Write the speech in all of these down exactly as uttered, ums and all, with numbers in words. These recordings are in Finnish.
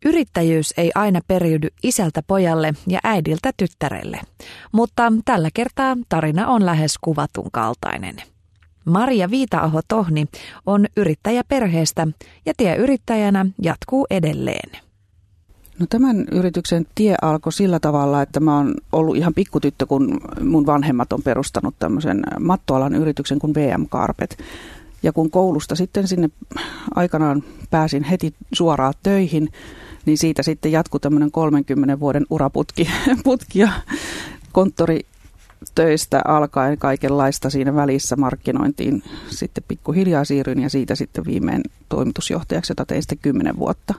Yrittäjyys ei aina periydy isältä pojalle ja äidiltä tyttärelle, mutta tällä kertaa tarina on lähes kuvatun kaltainen. Maria Viita-Aho-Tohni on yrittäjä perheestä ja tie yrittäjänä jatkuu edelleen. No tämän yrityksen tie alkoi sillä tavalla, että mä oon ollut ihan pikkutyttö, kun mun vanhemmat on perustanut tämmöisen mattoalan yrityksen kuin V M Carpet. Ja kun koulusta sitten sinne aikanaan pääsin heti suoraan töihin, niin siitä sitten jatkui tämmöinen kolmenkymmenen vuoden uraputki putki ja konttoritöistä alkaen kaikenlaista siinä välissä markkinointiin. Sitten pikkuhiljaa siirryin ja siitä sitten viimein toimitusjohtajaksi, jota tein sitten kymmenen vuotta.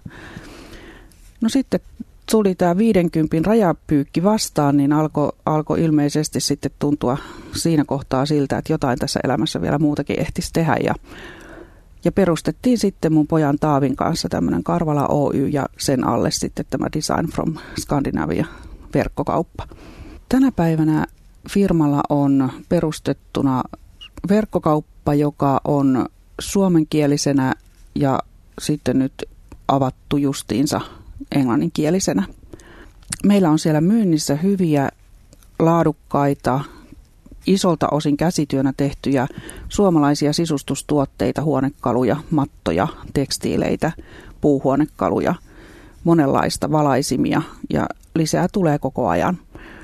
No sitten tuli tämä viidenkympin rajapyykki vastaan, niin alkoi alko ilmeisesti sitten tuntua siinä kohtaa siltä, että jotain tässä elämässä vielä muutakin ehtisi tehdä. Ja, ja perustettiin sitten mun pojan Taavin kanssa tämmöinen Karvala Oy ja sen alle sitten tämä Design from Scandinavia verkkokauppa. Tänä päivänä firmalla on perustettuna verkkokauppa, joka on suomenkielisenä ja sitten nyt avattu justiinsa englanninkielisenä. Meillä on siellä myynnissä hyviä, laadukkaita, isolta osin käsityönä tehtyjä suomalaisia sisustustuotteita, huonekaluja, mattoja, tekstiileitä, puuhuonekaluja, monenlaista valaisimia ja lisää tulee koko ajan.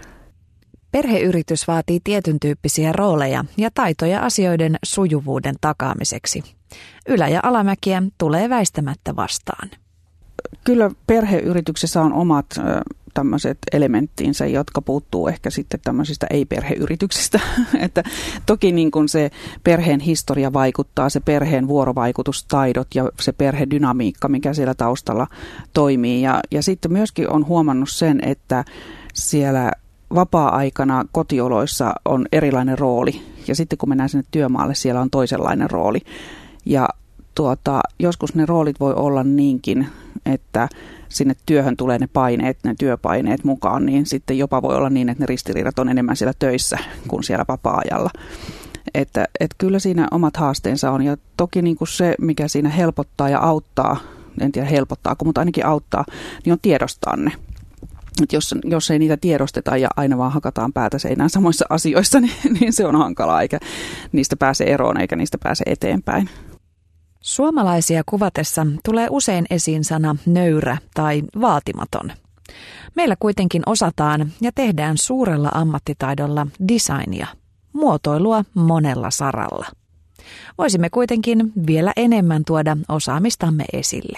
Perheyritys vaatii tietyn tyyppisiä rooleja ja taitoja asioiden sujuvuuden takaamiseksi. Ylä- ja alamäkiä tulee väistämättä vastaan. Kyllä perheyrityksessä on omat ö, tämmöiset elementtiinsä, jotka puuttuu ehkä sitten tämmöisistä ei-perheyrityksistä. Että toki niin kuin se perheen historia vaikuttaa, se perheen vuorovaikutustaidot ja se perhedynamiikka, mikä siellä taustalla toimii. Ja, ja sitten myöskin on huomannut sen, että siellä vapaa-aikana kotioloissa on erilainen rooli ja sitten kun mennään sinne työmaalle, siellä on toisenlainen rooli. Ja tuota, joskus ne roolit voi olla niinkin, että sinne työhön tulee ne paineet, ne työpaineet mukaan, niin sitten jopa voi olla niin, että ne ristiriidat on enemmän siellä töissä kuin siellä vapaa-ajalla. Että, että kyllä siinä omat haasteensa on ja toki niin kuin se, mikä siinä helpottaa ja auttaa, en tiedä helpottaako, mutta ainakin auttaa, niin on tiedostaa ne. Että jos, jos ei niitä tiedosteta ja aina vaan hakataan päätä seinään samoissa asioissa, niin, niin se on hankalaa, eikä niistä pääse eroon eikä niistä pääse eteenpäin. Suomalaisia kuvatessa tulee usein esiin sana nöyrä tai vaatimaton. Meillä kuitenkin osataan ja tehdään suurella ammattitaidolla designia, muotoilua monella saralla. Voisimme kuitenkin vielä enemmän tuoda osaamistamme esille.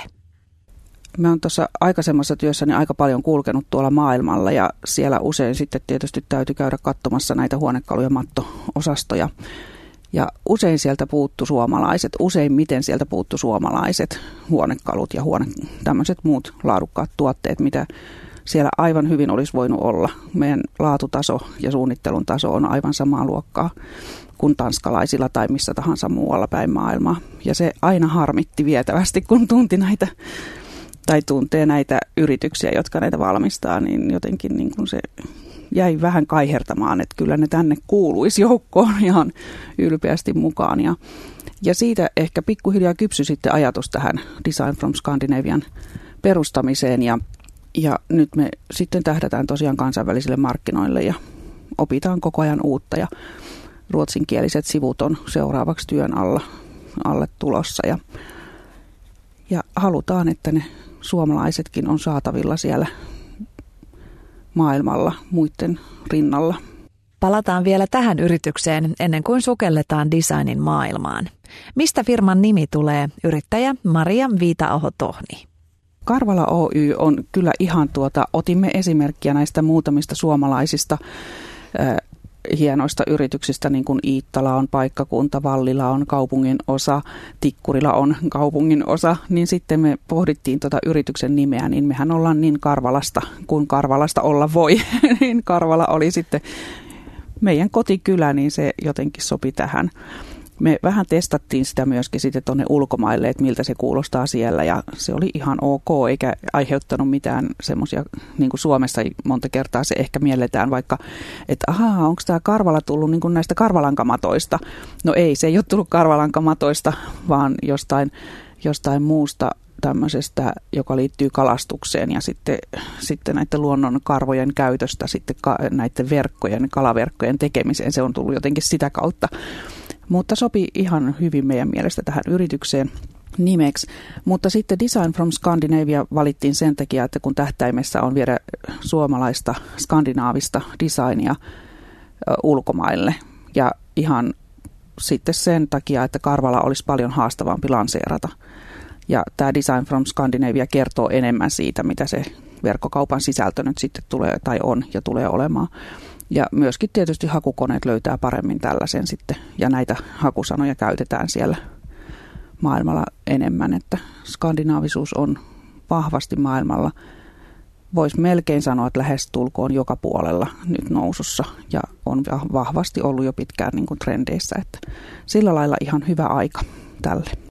Mä oon tuossa aikaisemmassa työssäni aika paljon kulkenut tuolla maailmalla ja siellä usein sitten tietysti täytyy käydä katsomassa näitä huonekaluja, matto-osastoja. Ja usein sieltä puuttu suomalaiset, useimmiten sieltä puuttu suomalaiset huonekalut ja huone, tämmöiset muut laadukkaat tuotteet, mitä siellä aivan hyvin olisi voinut olla. Meidän laatutaso ja suunnittelun taso on aivan samaa luokkaa kuin tanskalaisilla tai missä tahansa muualla päin maailmaa. Ja se aina harmitti vietävästi, kun tunti näitä tai tuntee näitä yrityksiä, jotka näitä valmistaa, niin jotenkin niin kuin se jäi vähän kaihertamaan, että kyllä ne tänne kuuluisi joukkoon ihan ylpeästi mukaan. Ja, ja siitä ehkä pikkuhiljaa kypsyi sitten ajatus tähän Design from Scandinavian perustamiseen. Ja, ja nyt me sitten tähdätään tosiaan kansainvälisille markkinoille ja opitaan koko ajan uutta. Ja ruotsinkieliset sivut on seuraavaksi työn alla, alle tulossa. Ja, ja halutaan, että ne suomalaisetkin on saatavilla siellä maailmalla muiden rinnalla. Palataan vielä tähän yritykseen ennen kuin sukelletaan designin maailmaan. Mistä firman nimi tulee? Yrittäjä Maria Viita-Aho-Tohni. Karvala Oy on kyllä ihan tuota, otimme esimerkkiä näistä muutamista suomalaisista äh, hienoista yrityksistä, niin kuin Iittala on paikkakunta, Vallila on kaupungin osa, Tikkurila on kaupungin osa, niin sitten me pohdittiin tuota yrityksen nimeä, niin mehän ollaan niin Karvalasta kuin Karvalasta olla voi, niin Karvala oli sitten meidän kotikylä, niin se jotenkin sopi tähän. Me vähän testattiin sitä myöskin sitten tuonne ulkomaille, että miltä se kuulostaa siellä ja se oli ihan ok, eikä aiheuttanut mitään semmoisia, niin kuin Suomessa monta kertaa se ehkä mielletään vaikka, että ahaa, onko tämä Karvala tullut niin kuin näistä karvalankamatoista? No ei, se ei ole tullut karvalankamatoista, vaan jostain, jostain muusta tämmöisestä, joka liittyy kalastukseen ja sitten, sitten näiden luonnon karvojen käytöstä, sitten ka, näiden verkkojen, kalaverkkojen tekemiseen. Se on tullut jotenkin sitä kautta. Mutta sopi ihan hyvin meidän mielestä tähän yritykseen nimeksi. Mutta sitten Design from Scandinavia valittiin sen takia, että kun tähtäimessä on viedä suomalaista, skandinaavista designia ulkomaille. Ja ihan sitten sen takia, että karvalla olisi paljon haastavampi lanseerata. Ja tämä Design from Scandinavia kertoo enemmän siitä, mitä se verkkokaupan sisältö nyt sitten tulee tai on ja tulee olemaan. Ja myöskin tietysti hakukoneet löytää paremmin tällaisen sitten, ja näitä hakusanoja käytetään siellä maailmalla enemmän, että skandinaavisuus on vahvasti maailmalla. Voisi melkein sanoa, että lähestulkoon joka puolella nyt nousussa ja on vahvasti ollut jo pitkään niin kuin trendeissä, että sillä lailla ihan hyvä aika tälle.